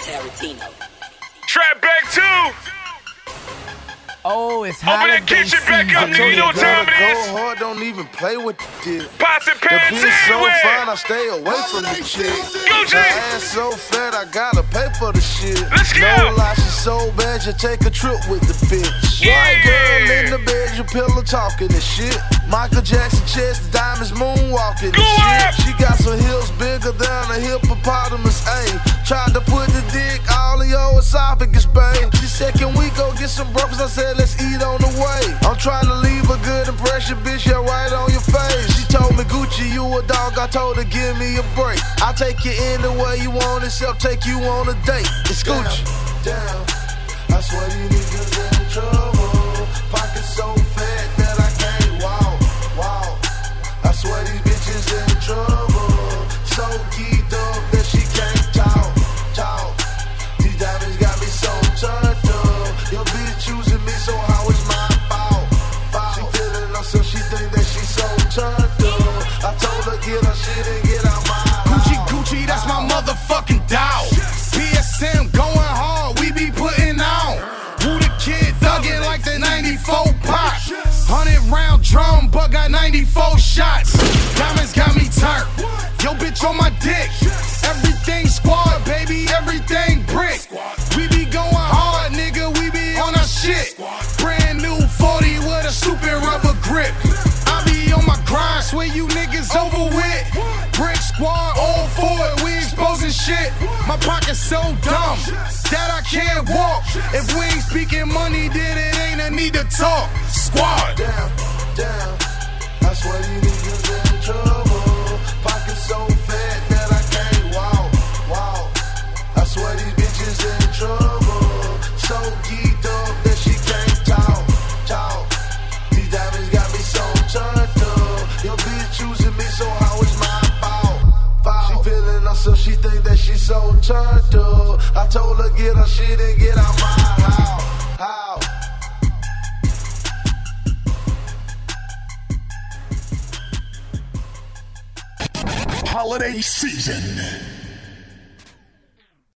Tarantino. Trap back too. Oh, it's hot. Open that kitchen back up, nigga. You know what time it is. Go hard, don't even play with the dick. Pots and The pans bitch so everywhere. fine, I stay away from the chick. Gucci. Her ass so fat, I gotta pay for the shit. Let's go. No lie, she so bad, you take a trip with the bitch. Yeah. White girl in the bed, you pillow talking and shit. Michael Jackson chest, diamonds moonwalking and Go shit. up. She got some hips bigger than a hippopotamus. Ayy, tried to put the dick all in your esophagus, babe. She said, can we go get some breakfast? I said, let's eat on the way. I'm trying to leave a good impression, bitch, yeah, right on your face. She told me, Gucci, you a dog. I told her, give me a break. I'll take you anywhere you want, except take you on a date. It's Gucci. Damn, I swear these niggas in trouble. Pockets so fat that I can't walk. I swear these bitches in trouble. So geeked up that she can't talk. These diamonds got me so turned up. Your bitch choosing me, so how is my fault? She feeling herself, she think that she so turned up. I told her get her shit and get out my house. Gucci, that's my motherfucking dog. PSM going hard, we be putting on. Who the kid thuggin' like the 94 pop? 100-round drum, but got 94 shots. Diamonds got me turned. Yo, bitch on my dick. Everything squad, baby, everything brick. We be going hard, nigga, we be on our shit. Brand new 40 with a stupid rubber grip. I be on my grind, swear you niggas over with. Brick squad, all for it, we exposing shit. My pocket's so dumb that I can't walk. If we ain't speaking money, then it ain't a need to talk. Squad. Damn, I swear these niggas in trouble. Pockets so fat that I can't walk. I swear these bitches in trouble. So geeked up that she can't talk. These diamonds got me so turned up. Your bitch choosing me, so how is my fault? She feeling herself, she think that she so turned up. I told her get her shit and get out my house. How? Holiday season.